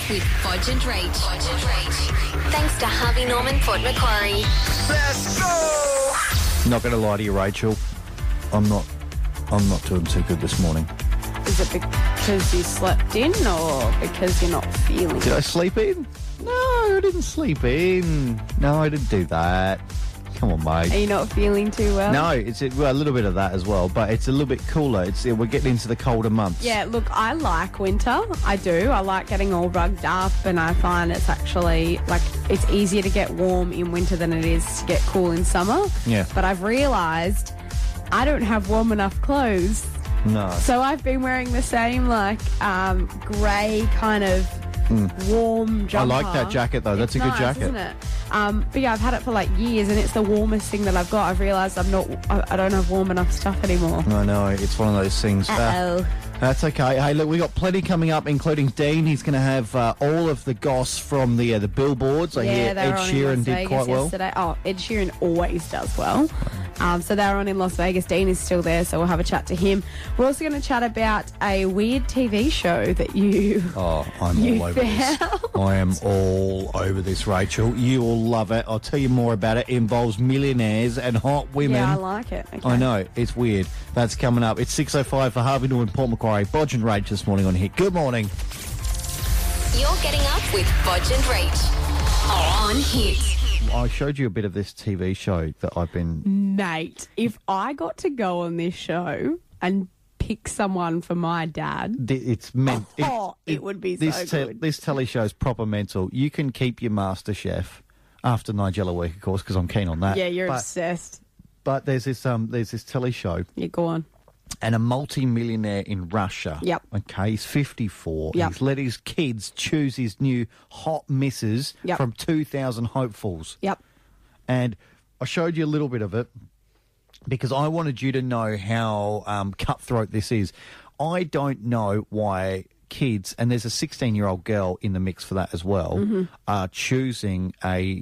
with Bodge and Rach. Thanks to Harvey Norman Port Macquarie. Let's go! Not going to lie to you, Rachel. I'm not doing too good this morning. Is it because you slept in or because you're not feeling Did I sleep in? No, I didn't sleep in. No, I didn't do that. Come on, mate. Are you not feeling too well? No, it's a little bit of that as well, but it's a little bit cooler. We're getting into the colder months. Yeah, look, I like winter. I do. I like getting all rugged up, and I find it's actually, it's easier to get warm in winter than it is to get cool in summer. Yeah. But I've realised I don't have warm enough clothes. No. So I've been wearing the same, grey kind of warm jumper. I like that jacket, though. That's It's a good nice, jacket. Isn't it? But yeah, I've had it for years, and it's the warmest thing that I've got. I've realised I don't have warm enough stuff anymore. I know, it's one of those things. Uh-oh. That's okay. Hey, look, we got plenty coming up, including Dean. He's going to have all of the goss from the billboards. I hear they Ed were on in Sheeran Las did Vegas quite well. yesterday. Oh, Ed Sheeran always does well. So they were on in Las Vegas. Dean is still there, so we'll have a chat to him. We're also going to chat about a weird TV show that you I'm you all over this. found. I am all over this, Rachel. You will love it. I'll tell you more about it. It involves millionaires and hot women. Yeah, I like it. Okay. I know, it's weird. That's coming up. It's 6:05 for Harvey Norman, Port Macquarie. Bodge and Rach this morning on Hit. Good morning. You're getting up with Bodge and Rach on Hit. I showed you a bit of this TV show that I've been... Mate, if I got to go on this show and pick someone for my dad, It's meant... it would be so good. This telly show's proper mental. You can keep your Master Chef after Nigella Week, of course, because I'm keen on that. Yeah, you're obsessed. But there's this telly show, Yeah, go on. and a multi-millionaire in Russia. Yep. Okay, he's 54. Yep. He's let his kids choose his new hot missus Yep. from 2,000 hopefuls. Yep. And I showed you a little bit of it because I wanted you to know how cutthroat this is. I don't know why kids, and there's a 16-year-old girl in the mix for that as well, are choosing a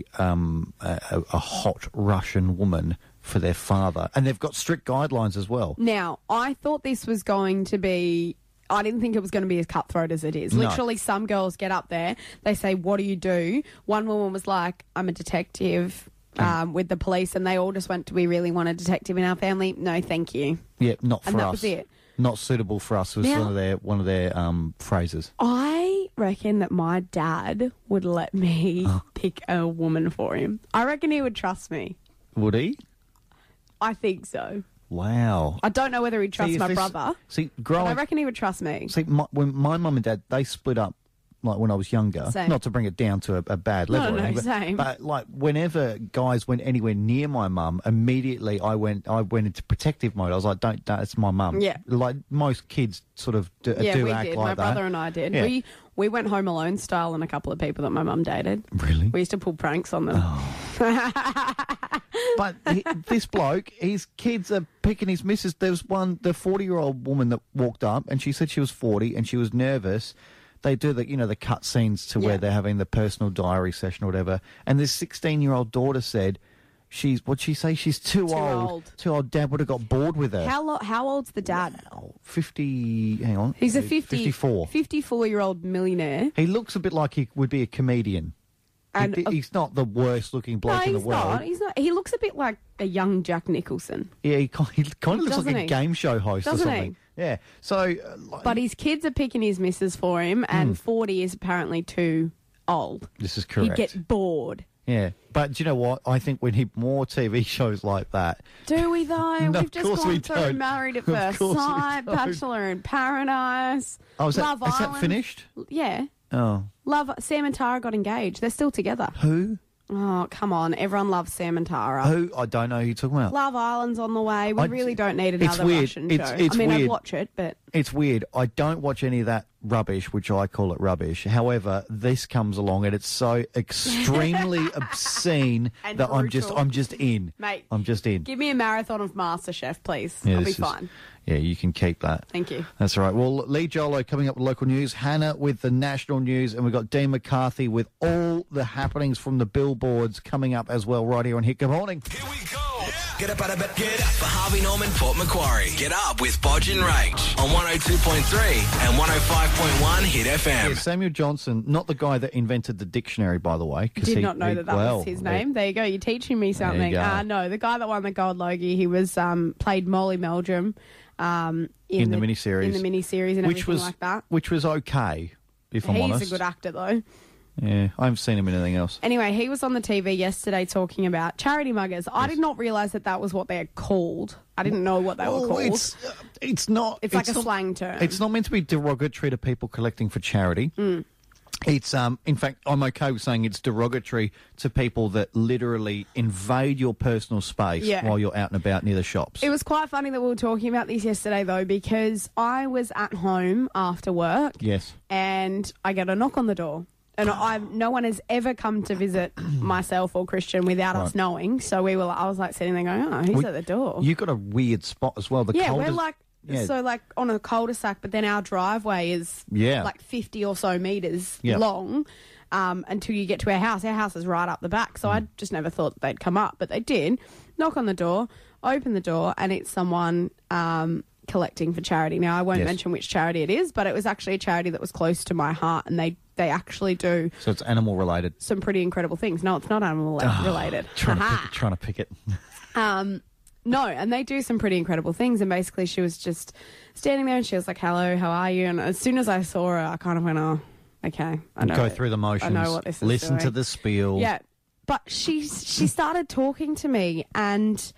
hot Russian woman for their father. And they've got strict guidelines as well. Now, I thought this was going to be... I didn't think it was going to be as cutthroat as it is. No. Literally, some girls get up there, they say, what do you do? One woman was like, I'm a detective with the police, and they all just went, do we really want a detective in our family? No, thank you. Yeah, not for us. And that was it. Not suitable for us was Now- one of their phrases. I reckon that my dad would let me pick a woman for him. I reckon he would trust me. Would he? I think so. Wow. I don't know whether he'd trust See, if my this- brother, See, but growing I reckon he would trust me. See, when my mum and dad, they split up, when I was younger, Same. not to bring it down to a bad level, No, or anything, same. but whenever guys went anywhere near my mum, immediately I went into protective mode. I was like, don't, it's my mum. Yeah. Like most kids sort of do Yeah, we act did. like My that. brother and I did. Yeah. We went Home Alone style on a couple of people that my mum dated. Really? We used to pull pranks on them. But this bloke, his kids are picking his missus. There was the 40-year-old woman that walked up, and she said she was 40 and she was nervous. They do the cut scenes to where Yeah. they're having the personal diary session or whatever. And this 16-year-old daughter said, what'd she say? She's too old. Too old. Dad would have got bored with her. How old's the dad? 50, hang on. He's a 54. 54-year-old millionaire. He looks a bit like he would be a comedian. And He's not the worst looking bloke in the world. He's not. He looks a bit like a young Jack Nicholson. Yeah, he kind of looks Doesn't like a he? game show host Doesn't or he? something. Yeah. So, But his kids are picking his missus for him, and 40 is apparently too old. this is He'd correct. get bored. Yeah, but do you know what? I think we need more TV shows like that. Do we though? No, We've of just course we gone through don't. Married at Of First course we Sight, don't. Bachelor in Paradise. Oh, is Love that Island. finished? Yeah. Oh, Sam and Tara got engaged. They're still together. who? Oh, come on. Everyone loves Sam and Tara. Who? I don't know who you're talking about. Love Island's on the way. We I- really don't need it's another weird. Russian It's- show. it's I mean, I'd weird. watch it, but It's weird. I don't watch any of that rubbish, which I call it rubbish. However, this comes along and it's so extremely obscene And that brutal. I'm just in. Mate, I'm just in. give me a marathon of MasterChef, please. Yeah, I'll be this is- fine. Yeah, you can keep that. Thank you. That's all right. Well, Lee Jolo coming up with local news, Hannah with the national news, and we've got Dean McCarthy with all the happenings from the billboards coming up as well right here on Hit. Good morning. Here we go. Yeah. Get up out of bed, get up. For Harvey Norman, Port Macquarie. Get up with Bodge and Rach on 102.3 and 105.1 Hit FM. Yeah, Samuel Johnson, not the guy that invented the dictionary, by the way. Did not know that was his name. There you go. You're teaching me something. No, the guy that won the Gold Logie, he was played Molly Meldrum in the miniseries. In the miniseries and everything like that. Which was okay, if I'm honest. He's a good actor, though. Yeah, I haven't seen him in anything else. Anyway, he was on the TV yesterday talking about charity muggers. I did not realise that was what they're called. I didn't know what they were called. It's not. It's like a slang term. It's not meant to be derogatory to people collecting for charity. It's in fact, I'm okay with saying it's derogatory to people that literally invade your personal space while you're out and about near the shops. It was quite funny that we were talking about this yesterday, though, because I was at home after work. Yes. And I get a knock on the door. And no one has ever come to visit myself or Christian without us knowing. So I was like sitting there going, oh, who's at the door? You got a weird spot as well. We're like, so like on a cul-de-sac, but then our driveway is like 50 or so metres long until you get to our house. Our house is right up the back. So I just never thought that they'd come up, but they did. Knock on the door, open the door, and it's someone collecting for charity. Now, I won't mention which charity it is, but it was actually a charity that was close to my heart, and they actually do... So it's animal related? Some pretty incredible things. No, it's not animal related. Trying to pick it. No, and they do some pretty incredible things, and basically she was just standing there and she was like, hello, how are you? And as soon as I saw her, I kind of went, oh, okay. I know. Go through the motions. I know what this is Listen doing. to the spiel. Yeah, but she started talking to me, and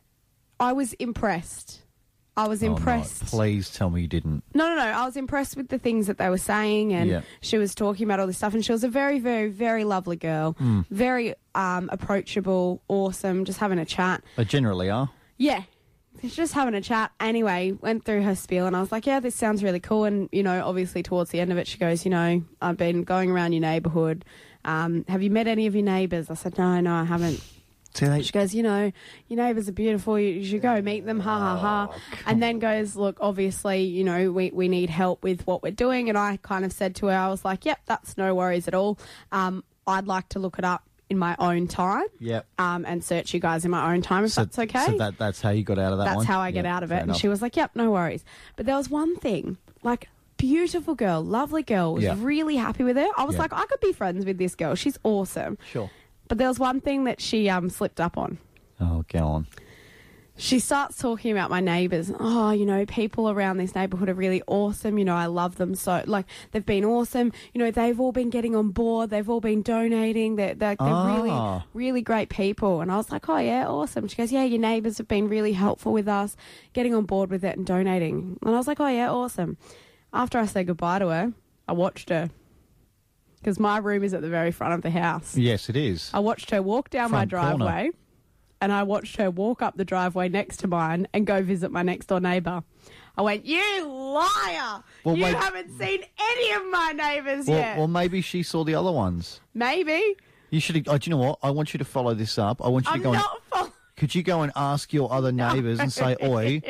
I was impressed. I was impressed. No, please tell me you didn't. No. I was impressed with the things that they were saying, and she was talking about all this stuff, and she was a very, very, very lovely girl. Very approachable, awesome, just having a chat. They generally are. Yeah. Just having a chat. Anyway, went through her spiel, and I was like, yeah, this sounds really cool. And, obviously towards the end of it, she goes, I've been going around your neighbourhood. Have you met any of your neighbours? I said, no, I haven't. She goes, your neighbours are beautiful. You should go meet them, ha, ha, ha. And then goes, look, obviously, we need help with what we're doing. And I kind of said to her, I was like, yep, that's no worries at all. I'd like to look it up in my own time. Yep. And search you guys in my own time, if that's okay. So that's how you got out of that one? That's how I get out of it. And she was like, yep, no worries. But there was one thing, like, beautiful girl, lovely girl, was really happy with her. I was like, I could be friends with this girl. She's awesome. Sure. But there was one thing that she slipped up on. Oh, go on. She starts talking about my neighbours. Oh, people around this neighbourhood are really awesome. I love them so. Like, they've been awesome. They've all been getting on board. They've all been donating. They're really, really great people. And I was like, oh, yeah, awesome. She goes, yeah, your neighbours have been really helpful with us, getting on board with it and donating. And I was like, oh, yeah, awesome. After I said goodbye to her, I watched her. Because my room is at the very front of the house. Yes, it is. I watched her walk down my driveway, and I watched her walk up the driveway next to mine and go visit my next door neighbour. I went, you liar! Well, you haven't seen any of my neighbours yet. Well, maybe she saw the other ones. Maybe. You should. Do you know what? I want you to follow this up. I want you to go. Could you go and ask your other neighbours and say, oi?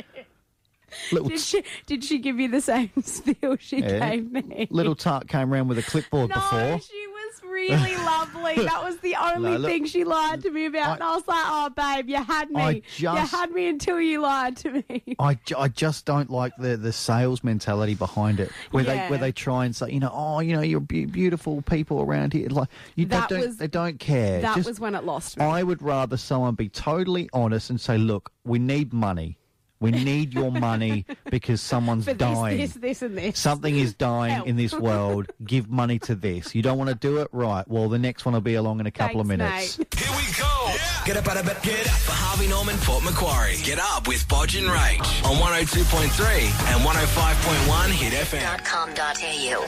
Did she give you the same spiel she gave me? Little Tart came round with a clipboard before. No, she was really lovely. That was the only thing she lied to me about. And I was like, oh, babe, you had me. You had me until you lied to me. I just don't like the sales mentality behind it, where they try and say, you're beautiful people around here. Like they don't care. That was when it lost me. I would rather someone be totally honest and say, look, we need money. We need your money because someone's dying. This, and this. Something is dying in this world. Give money to this. You don't want to do it? Right. Well, the next one will be along in a couple of minutes. Mate. Here we go. Yeah. Get up out of bed. Get up. For Harvey Norman, Port Macquarie. Get up with Bodge and Rach on 102.3 and 105.1 Hit FM. .com.au.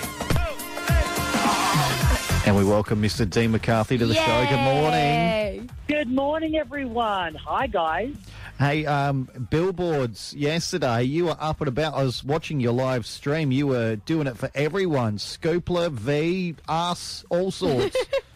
And we welcome Mr. Dean McCarthy to the show. Good morning. Good morning, everyone. Hi, guys. Hey, billboards yesterday, you were up and about. I was watching your live stream. You were doing it for everyone. Scoopler, V, us, all sorts.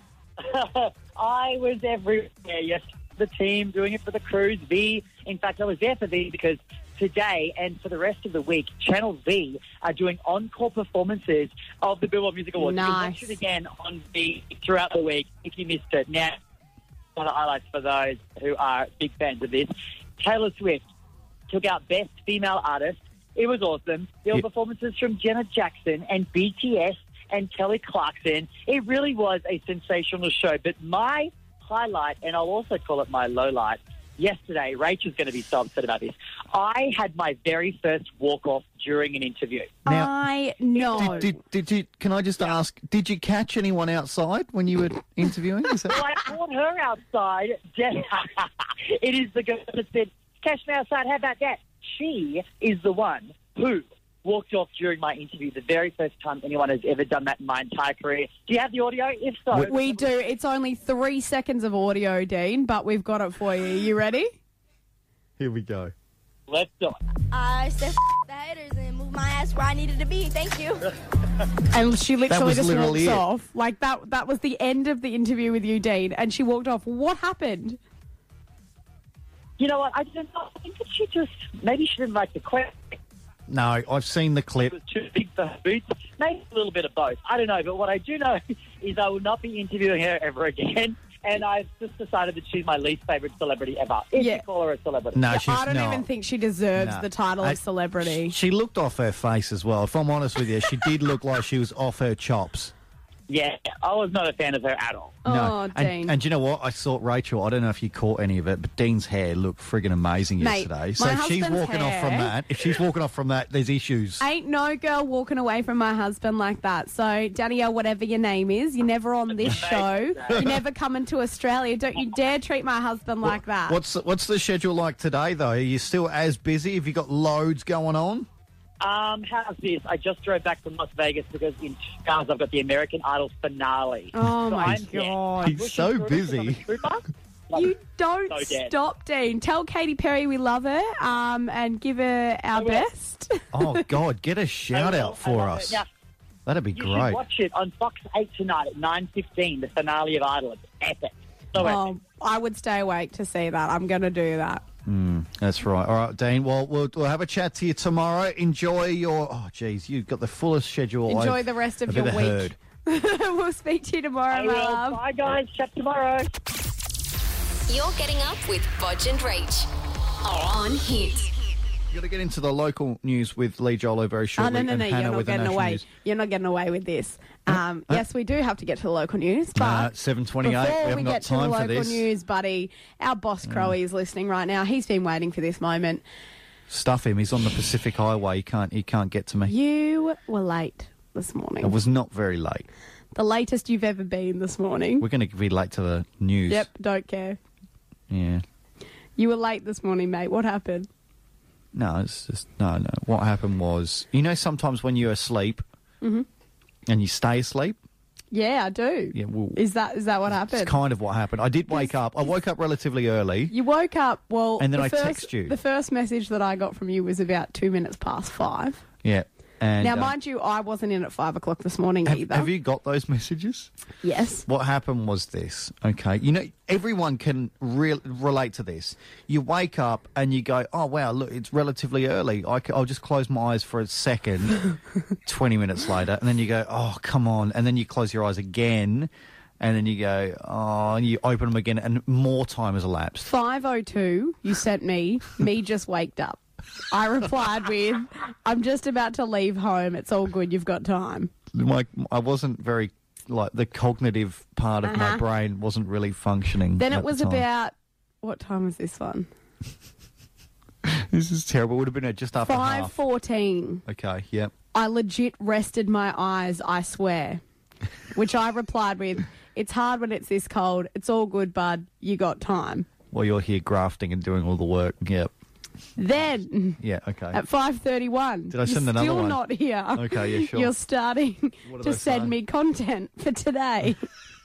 I was everywhere, yes. The team doing it for the cruise, V. In fact, I was there for V because today and for the rest of the week, Channel V are doing encore performances of the Billboard Music Awards. Nice. You can watch it again on V throughout the week if you missed it. Now, of the highlights for those who are big fans of this. Taylor Swift took out Best Female Artist. It was awesome. There were performances from Janet Jackson and BTS and Kelly Clarkson. It really was a sensational show. But my highlight, and I'll also call it my low light, yesterday, Rachel's going to be so upset about this. I had my very first walk-off during an interview. Now, I know. Did you? Can I just ask? Did you catch anyone outside when you were interviewing? Is that... Well, I caught her outside. It is the girl that said, "Catch me outside, how about that?" She is the one who walked off during my interview, the very first time anyone has ever done that in my entire career. Do you have the audio? If so... We do. It's only 3 seconds of audio, Dean, but we've got it for you. You ready? Here we go. Let's do it. I said the haters and moved my ass where I needed to be. Thank you. And she literally was just literally walks it. off. Like, that was the end of the interview with you, Dean, and she walked off. What happened? You know what? I don't know. I think that maybe she didn't like the question. No, I've seen the clip. It was too big for her boots. Maybe a little bit of both. I don't know. But what I do know is I will not be interviewing her ever again. And I've just decided that she's my least favourite celebrity ever. If you call her a celebrity. No, she's I don't not. even think she deserves No. the title of celebrity. She looked off her face as well. If I'm honest with you, she did look like she was off her chops. Yeah, I was not a fan of her at all. Oh, Dean. And you know what? I thought Rachel, I don't know if you caught any of it, but Dean's hair looked friggin' amazing Mate, yesterday. So my if she's husband's walking off from hair- that, there's issues. Ain't no girl walking away from my husband like that. So, Danielle, whatever your name is, you're never on this show. You're never coming to Australia. Don't you dare treat my husband like that. What's the schedule like today, though? Are you still as busy? Have you got loads going on? How's this? I just drove back from Las Vegas because in 2 hours I've got the American Idol finale. Oh, So my I'm dead. God. He's so busy. You don't So dead. stop, Dean. Tell Katy Perry we love her and give her our will. best. Oh, God, get a shout out for us. Now, That'd be you great. should watch it on Fox 8 tonight at 9:15, the finale of Idol. It's epic. So epic. I would stay awake to see that. I'm going to do that. That's right. All right, Dean. Well, we'll have a chat to you tomorrow. Enjoy your... Oh, geez, you've got the fullest schedule. Enjoy I've the rest of ever your week. heard. We'll speak to you tomorrow, I my will. love. Bye, guys. Chat tomorrow. You're getting up with Bodge and Rach on Hit. You're going to get into the local news with Lee Jolo very Oh, shortly. no, and you're Hannah not with the getting national away. news. You're not getting away with this. Yes, we do have to get to the local news, but 7:28. before We haven't we got get to the time for local this. news, buddy, our boss Crowie is listening right now. He's been waiting for this moment. Stuff him. He's on the Pacific Highway. He can't get to me. You were late this morning. I was not very late. The latest you've ever been this morning. We're going to be late to the news. Yep, don't care. Yeah. You were late this morning, mate. What happened? No, it's just... No. What happened was... You know sometimes when you're asleep and you stay asleep? Yeah, I do. Yeah, well... Is that what happened? It's kind of what happened. I did wake up. I woke up relatively early. You woke up, well... And then the I first, text you. The first message that I got from you was about 2 minutes past 5. Yeah. And, Now, mind you, I wasn't in at 5 o'clock this morning either. have you got those messages? Yes. What happened was this, okay? You know, everyone can relate to this. You wake up and you go, oh, wow, look, it's relatively early. I'll just close my eyes for a second, 20 minutes later, and then you go, oh, come on. And then you close your eyes again, and then you go, oh, and you open them again, and more time has elapsed. 5:02, you sent me just waked up. I replied with, I'm just about to leave home. It's all good. You've got time. I wasn't very, the cognitive part of my brain wasn't really functioning. Then at it was the time. about, what time was this one? This is terrible. It would have been just after half. 5:14. Okay, yep. I legit rested my eyes, I swear. Which I replied with, it's hard when it's this cold. It's all good, bud. You got time. Well, you're here grafting and doing all the work. Yep. Then, Yeah, okay. at 5:31, Did I send another still one? not here. Okay, yeah, sure. You're starting What did to I send say? me content for today.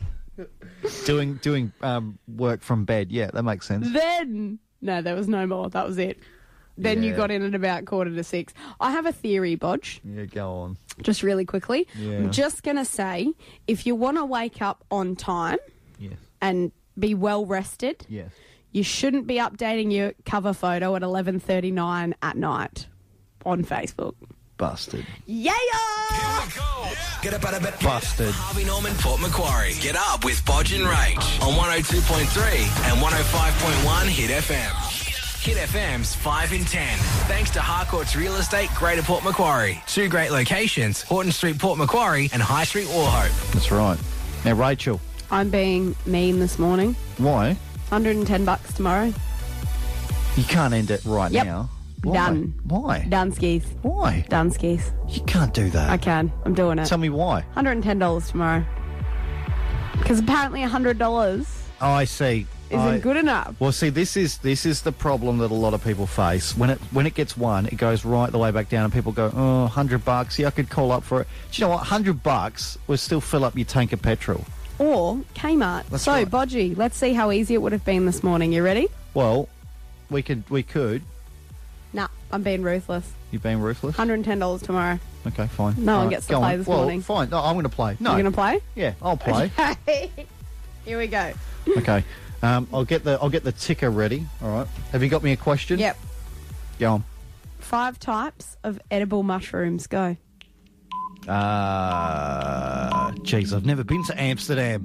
Doing work from bed. Yeah, that makes sense. Then, no, there was no more. That was it. Then you Yeah. got in at about 5:45. I have a theory, Bodge, Yeah, go on. just really quickly. Yeah. I'm just going to say, if you want to wake up on time Yes. and be well rested, Yes. you shouldn't be updating your cover photo at 11:39 at night on Facebook. Busted. Yeah! Here we go. Get up out of bed. Busted. Harvey Norman, Port Macquarie. Get up with Bodge and Rach on 102.3 and 105.1 Hit FM. Hit FM's 5 in 10. Thanks to Harcourt's Real Estate, Greater Port Macquarie. 2 great locations, Horton Street, Port Macquarie and High Street, Wauchope. That's right. Now, Rachel, I'm being mean this morning. why? $110 tomorrow. You can't end it right Yep. now. Why? Done. Why? Done skis. Why? Done skis. You can't do that. I can. I'm doing it. Tell me why. $110 tomorrow. Because apparently $100 Oh, I see. isn't good enough. Well, see, this is the problem that a lot of people face. When it gets won, it goes right the way back down, and people go, "Oh, $100. Yeah, I could call up for it." Do you know what? $100 will still fill up your tank of petrol. Or Kmart. That's so, right. Bodgy, let's see how easy it would have been this morning. You ready? Well, we could. Nah, I'm being ruthless. You've been ruthless. $110 tomorrow. Okay, fine. No All one right, gets to go play on. this well, morning. Fine. No, I'm going to play. No, You going to play? yeah, I'll play. Here we go. Okay. I'll get the ticker ready. All right. Have you got me a question? Yep. Go on. 5 types of edible mushrooms. Go. Geez, I've never been to Amsterdam.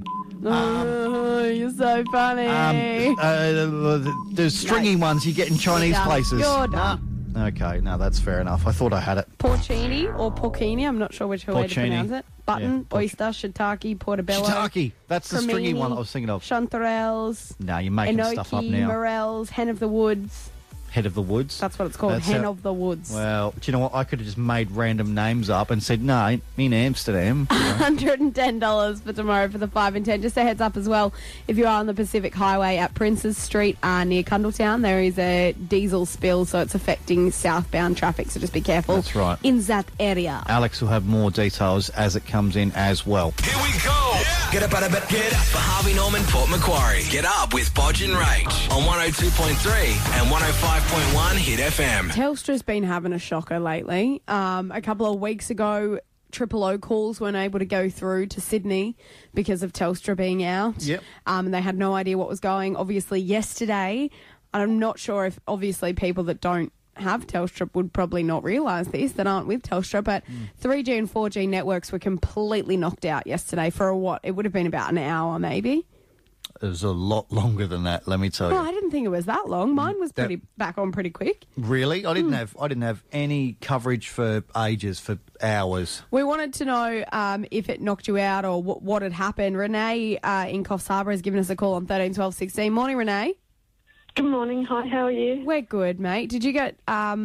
Oh, you're so funny. There's stringy ones you get in Chinese You're done. places. You're done. Okay, no, that's fair enough. I thought I had it. Porcini or porcini, I'm not sure which way to Porcini. pronounce it. Button, Yeah, oyster, shiitake, portobello. Shiitake. That's the stringy cremini, one I was thinking of. Chanterelles, No, you're making stuff up enoki, now. morels, hen of the woods. Head of the woods. That's what it's called, That's hen how- of the woods. Well, do you know what? I could have just made random names up and said, no, in Amsterdam. You know. $110 for tomorrow for the 5 and 10. Just a heads up as well, if you are on the Pacific Highway at Princes Street near Cundletown, there is a diesel spill, so it's affecting southbound traffic, so just be careful. That's right. In that area. Alex will have more details as it comes in as well. Here we go. Get up out of bed. Get up for Harvey Norman, Port Macquarie. Get up with Bodge and Rach on 102.3 and 105.1 Hit FM. Telstra's been having a shocker lately. A couple of weeks ago, Triple O calls weren't able to go through to Sydney because of Telstra being out. Yep. And they had no idea what was going. Obviously, yesterday, I'm not sure if obviously people that don't have Telstra would probably not realise this, that aren't with Telstra, but 3G and 4G networks were completely knocked out yesterday for it would have been about an hour maybe. It was a lot longer than that, let me tell you. Oh, I didn't think it was that long. Mine was That- back on pretty quick. Really? I didn't have any coverage for ages, for hours. We wanted to know if it knocked you out or what had happened. Renee in Coffs Harbour has given us a call on 13 12 16. Morning, Renee. Good morning. Hi, how are you? We're good, mate. Did you get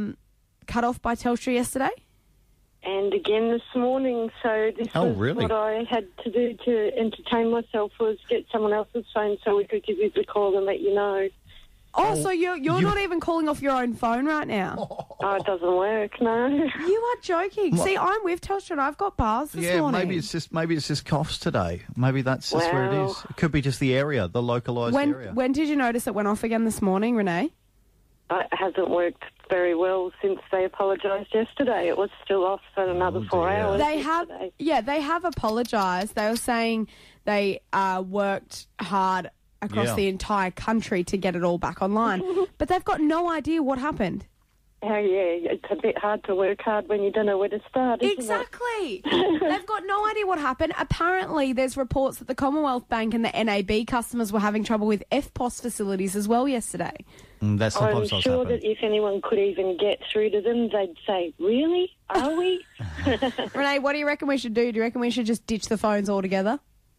cut off by Telstra yesterday? And again this morning, so this Oh, was really? what I had to do to entertain myself was get someone else's phone so we could give you the call and let you know. Oh, so you're not even calling off your own phone right now? Oh, it doesn't work, no. You are joking. See, I'm with Telstra and I've got bars this morning. maybe it's just coughs today. Maybe that's just where it Wow. is. It could be just the area, the localised area. When did you notice it went off again this morning, Renee? It hasn't worked very well since they apologised yesterday. It was still off for another 4 dear. hours They have, yesterday. they have apologised. They were saying they worked hard across Yeah. the entire country to get it all back online, but they've got no idea what happened. Oh, yeah, it's a bit hard to work hard when you don't know where to start, isn't it? Exactly. They've got no idea what happened. Apparently, there's reports that the Commonwealth Bank and the NAB customers were having trouble with FPOS facilities as well yesterday. That's I'm sometimes what's sure happened. that if anyone could even get through to them, they'd say, really? Are we? Renee, what do you reckon we should do? Do you reckon we should just ditch the phones altogether?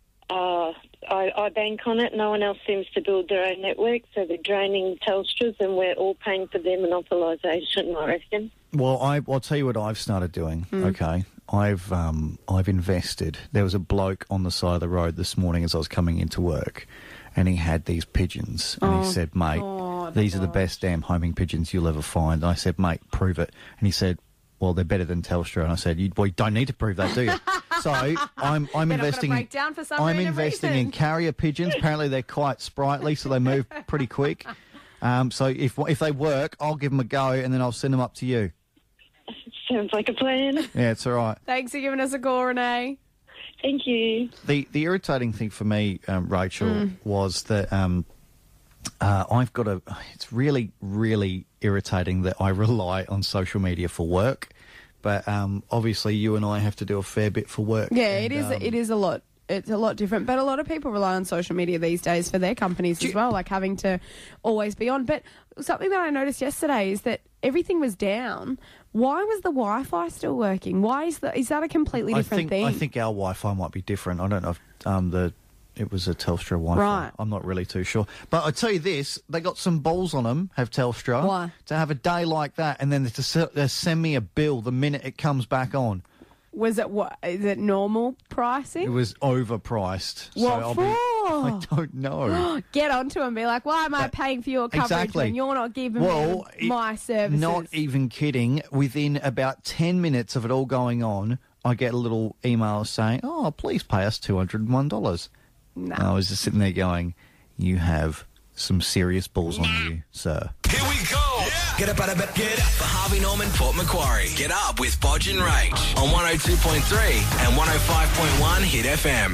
I bank on it. No one else seems to build their own network, so they're draining Telstra's and we're all paying for their monopolisation, I reckon. Well, I'll tell you what I've started doing. Okay, I've invested. There was a bloke on the side of the road this morning as I was coming into work, and he had these pigeons, and he said, "Mate, these are the best damn homing pigeons you'll ever find." And I said, "Mate, prove it." And he said, "Well, they're better than Telstra." And I said, "You don't need to prove that, do you?" So I'm investing. break down for some I'm random investing reason. in carrier pigeons. Apparently, they're quite sprightly, so they move pretty quick. So if they work, I'll give them a go, and then I'll send them up to you. Sounds like a plan. Yeah, it's all right. Thanks for giving us a call, Renee. Thank you. The irritating thing for me, Rachel, was that I've got a. It's really, really irritating that I rely on social media for work But obviously you and I have to do a fair bit for work. Yeah, and, it is a lot. It's a lot different. But a lot of people rely on social media these days for their companies as well, like having to always be on. But something that I noticed yesterday is that everything was down. Why was the Wi-Fi still working? Why is that a completely different thing? I think our Wi-Fi might be different. I don't know if it was a Telstra Wi-Fi. Right. I'm not really too sure. But I tell you this, they got some balls on them, have Telstra. Why? To have a day like that and then to send me a bill the minute it comes back on. Was it is it normal pricing? It was overpriced. What for? I don't know. Get onto and be like, why am I paying for your coverage Exactly. when you're not giving me my services? Not even kidding. Within about 10 minutes of it all going on, I get a little email saying, "Oh, please pay us $201." No. And I was just sitting there going, "You have some serious balls on you, sir." Here we go. Get up out of bed. Get up. For Harvey Norman, Port Macquarie. Get up with Bodge and Rach on 102.3 and 105.1 Hit FM.